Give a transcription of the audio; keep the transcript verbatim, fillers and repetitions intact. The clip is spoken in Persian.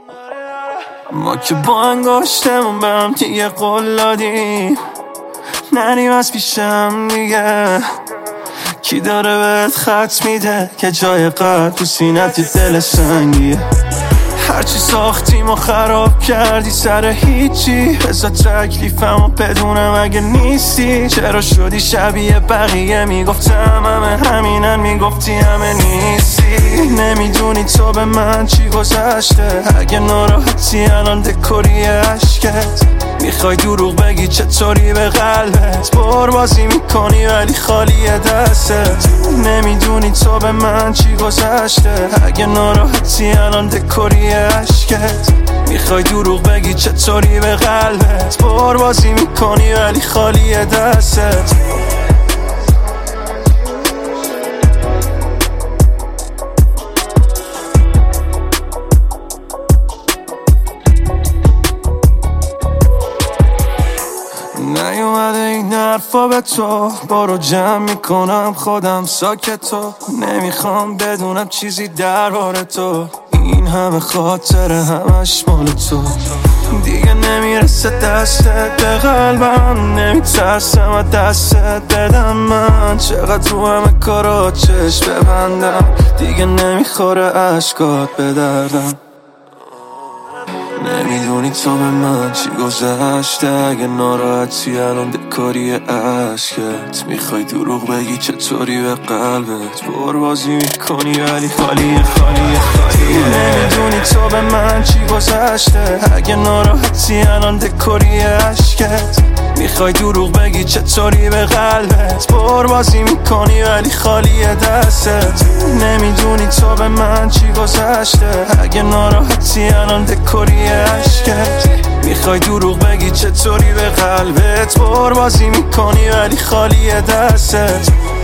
ما که با انگاشتمون به هم دیگه قول دادیم نریم از پیشم دیگه. کی داره بهت خط میده که جای قلب تو سینت دل سنگیه؟ هرچی ساختیم و خراب کردی سر هیچی. بذار تکلیفمو بدونم اگه نیستی. چرا شدی شبیه بقیه؟ میگفتم همه همینن، میگفتی همه نیستی. نمیدونی تو به من چی گذشته. اگه ناراحتی الان دکوری عشقت. میخوای دروغ بگی چطوری به قلبت. پربازی میکنی ولی خالی دستت. نمیدونی تو به من چی گذشته. اگه ناراحتی الان دکوری عشقت. میخوای دروغ بگی چطوری به قلبت. پربازی میکنی ولی خالی دستت. نیومده این حرفا به تو. برو جمع میکنم خودم ساکتو. نمیخوام بدونم چیزی درباره تو. این همه خاطره همش مال تو. دیگه نمیرسه دستت به قلبم. نمیترسم از دستت بدم من. چقدر تو همه کارات چشم ببندم. دیگه نمیخوره عشقات به دردم. نمیدونی تو به من چی گذشته. اگه ناراحتی الان دکاری عشقت. میخوای دروغ بگی چطوری به قلبت. پربازی میکنی ولی خالی خالی خالی. نمیدونی تو به من چی گذشته. اگه ناراحتی الان دکاری عشقت. میخوای دروغ بگی چطوری به قلبت. پربازی میکنی ولی خالی دستت. نمیدونی تو به من چی گذشته. اگه ناراحتی الان دکوری عشقت. میخوای دروغ بگی چطوری به قلبت. پربازی میکنی ولی خالی دستت.